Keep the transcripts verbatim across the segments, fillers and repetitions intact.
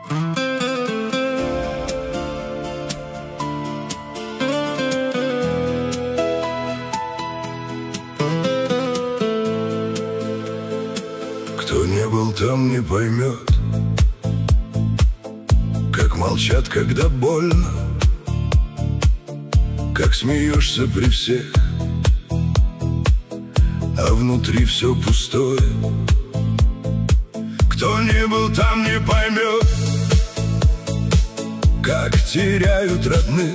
Кто не был там, не поймет, как молчат, когда больно, как смеешься при всех, а внутри все пустое. Кто не был там, не поймет, как теряют родных,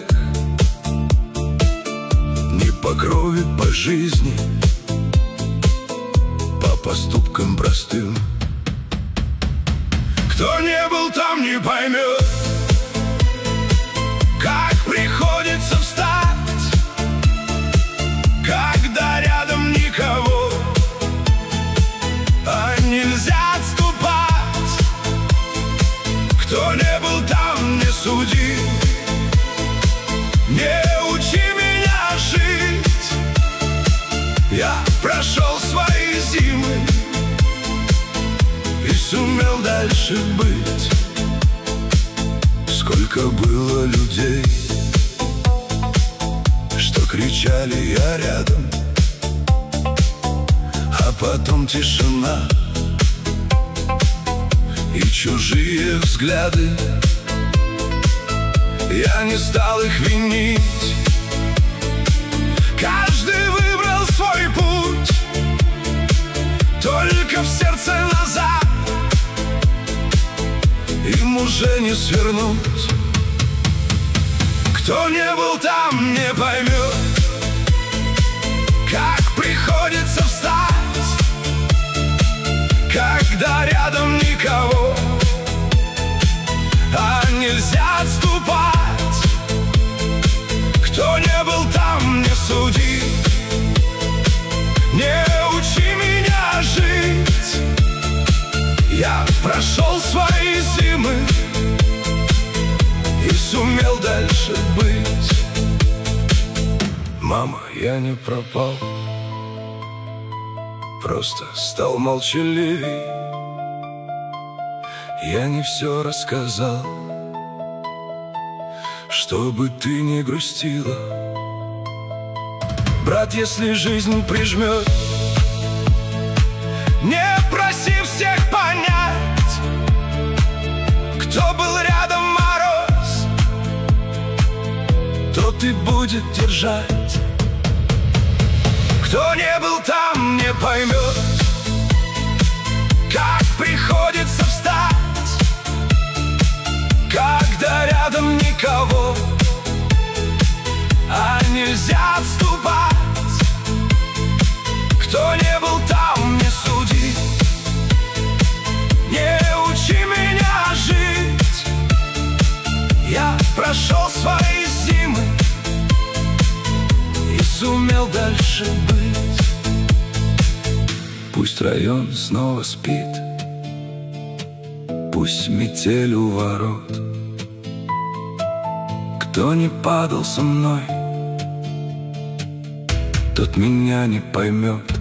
не по крови, по жизни, по поступкам простым. Кто не был там, не поймет, как приходится встать, когда рядом никого, а нельзя отступать. Кто не был там, не суди, не учи меня жить. Я прошел свои зимы и сумел дальше быть. Сколько было людей, что кричали: я рядом, а потом тишина и чужие взгляды. Я не стал их винить, каждый выбрал свой путь, только в сердце назад им уже не свернуть. Кто не был там, не поймет, как приходится встать, когда рядом никого, а нельзя отступать. Кто не был там, не суди, не учи меня жить. Я прошел свои зимы и сумел дальше быть. Мама, я не пропал, просто стал молчаливей. Я не все рассказал, чтобы ты не грустила. Брат, если жизнь прижмет, не проси всех понять, кто был рядом мороз, тот и будет держать. Кто не был там, не поймет, как приходится встать, когда рядом никого, а нельзя отступать. Кто не был там, не суди, не учи меня жить. Я прошел свои зимы и сумел дальше быть. Пусть район снова спит, пусть метель у ворот. Кто не падал со мной, тот меня не поймет.